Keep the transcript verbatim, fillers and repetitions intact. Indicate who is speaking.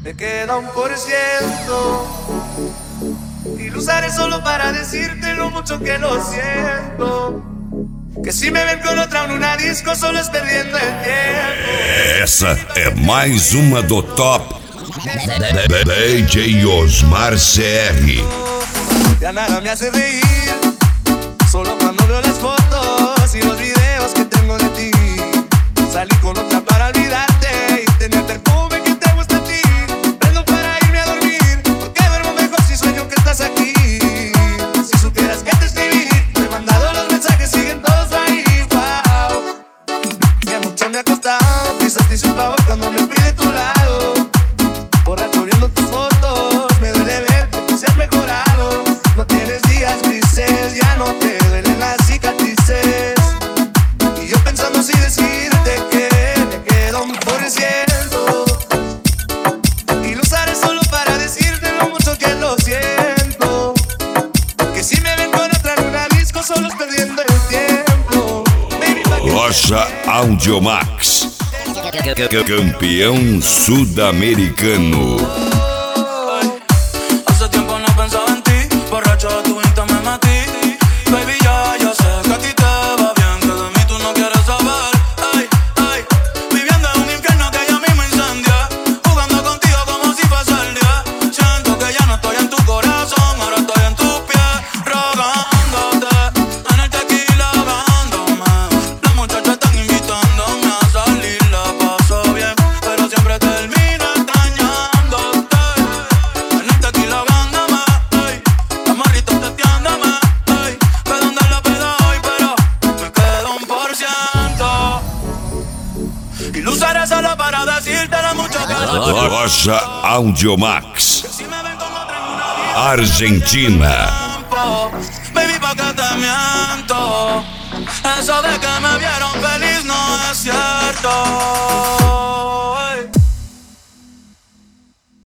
Speaker 1: me queda un por ciento y lo usaré solo para decirte lo mucho que lo siento. Que si me ven com outra en una disco solo es perdiendo el tiempo.
Speaker 2: Essa é mais uma do Top D J Osmar C R.
Speaker 1: Ya nada me hace reír, solo cuando veo las fotos y los videos que tengo de ti. Salí con otra para olvidarte y tener perfume que te gusta a ti. Prendo para irme a dormir, porque duermo mejor si sueño que estás aquí. Si supieras que te escribí, te he mandado los mensajes, siguen todos ahí. Wow, que mucho me ha costado, quizás te hice un favor cuando me fui de tu lado. Borracho viendo tus fotos, me duele ver que tú seas mejorado. No tienes días grises, ya no te duelen las cicatrices. Y yo pensando si decirte que me queda un por ciento y lo usaré solo para decirte lo mucho que lo siento. Que si me ven con otra en una disco solo es perdiendo el tiempo. Baby, pa' que
Speaker 2: Rocha Audiomax, campeão sudamericano.
Speaker 3: Hace tiempo no pensaba en ti, borracho de tu Insta me metí. Baby, ya, ya sé que a ti te va bien, que de mí tú no quieres saber. Ay, ay, viviendo en un infierno que ya mismo incendié, jugando contigo como si fuese el día. Siento que ya no estoy en tu corazón, ahora estoy en tus pies, rogándote. En el tequila ahogándome, las muchachas están invitándome a salir, la paso bien, pero siempre termino extrañándote. En el tequila ahogándome, ay, las morritas testeándome, ay, que donde la peda hoy, pero me queda un por ciento y lo usaré solo para decirte lo mucho que lo quiero.
Speaker 2: Rocha Audiomax,
Speaker 3: Si me ven con otra en una disco,
Speaker 2: Argentina.
Speaker 3: tiempo, baby, pa' que te miento. Eso de que me vieron feliz no es cierto.